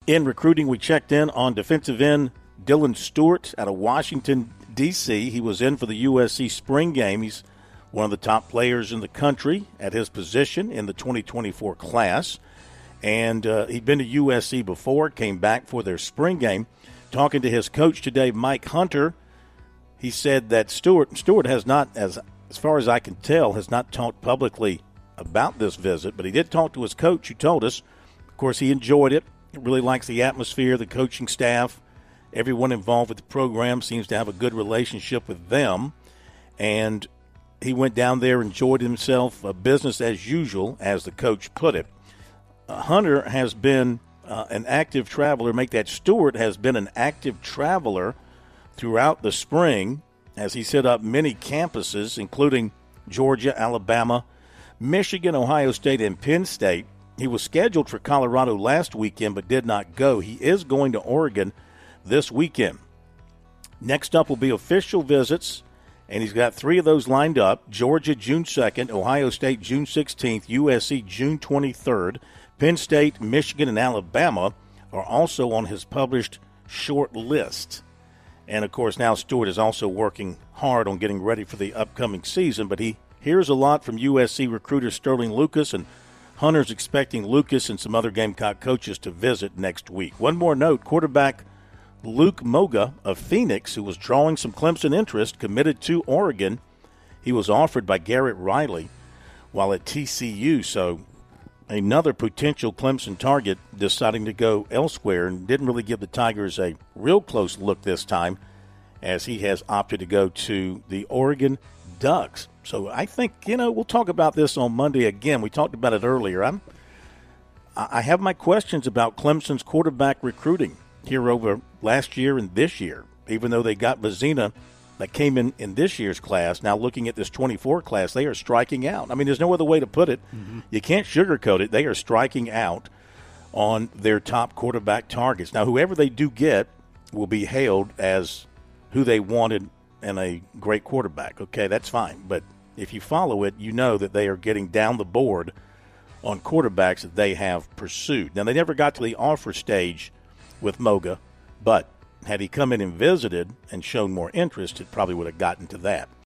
In recruiting, we checked in on defensive end Dylan Stewart out of Washington, D.C. He was in for the USC spring game. He's one of the top players in the country at his position in the 2024 class. And he'd been to USC before, came back for their spring game. Talking to his coach today, Mike Hunter, he said that Stewart has not, as far as I can tell, has not talked publicly about this visit, but he did talk to his coach, who told us, of course, he enjoyed it. He really likes the atmosphere, the coaching staff. Everyone involved with the program seems to have a good relationship with them. And he went down there, enjoyed himself, business as usual, as the coach put it. Hunter has been an active traveler. Make that Stewart has been an active traveler throughout the spring as he set up many campuses, including Georgia, Alabama, Michigan, Ohio State, and Penn State. He was scheduled for Colorado last weekend but did not go. He is going to Oregon this weekend. Next up will be official visits, and he's got 3 of those lined up. Georgia, June 2nd, Ohio State, June 16th, USC, June 23rd. Penn State, Michigan, and Alabama are also on his published short list. And, of course, now Stewart is also working hard on getting ready for the upcoming season, but he hears a lot from USC recruiter Sterling Lucas, and Hunter's expecting Lucas and some other Gamecock coaches to visit next week. One more note, quarterback Luke Moga of Phoenix, who was drawing some Clemson interest, committed to Oregon. He was offered by Garrett Riley while at TCU, so another potential Clemson target deciding to go elsewhere, and didn't really give the Tigers a real close look this time as he has opted to go to the Oregon Ducks. So I think, we'll talk about this on Monday again. We talked about it earlier. I have my questions about Clemson's quarterback recruiting here over last year and this year, even though they got Vizina that came in this year's class. Now looking at this 24 class, they are striking out. I mean, there's no other way to put it. Mm-hmm. You can't sugarcoat it. They are striking out on their top quarterback targets. Now, whoever they do get will be hailed as who they wanted and a great quarterback. Okay, that's fine. But if you follow it, you know that they are getting down the board on quarterbacks that they have pursued. Now, they never got to the offer stage with Moga, but had he come in and visited and shown more interest, it probably would have gotten to that.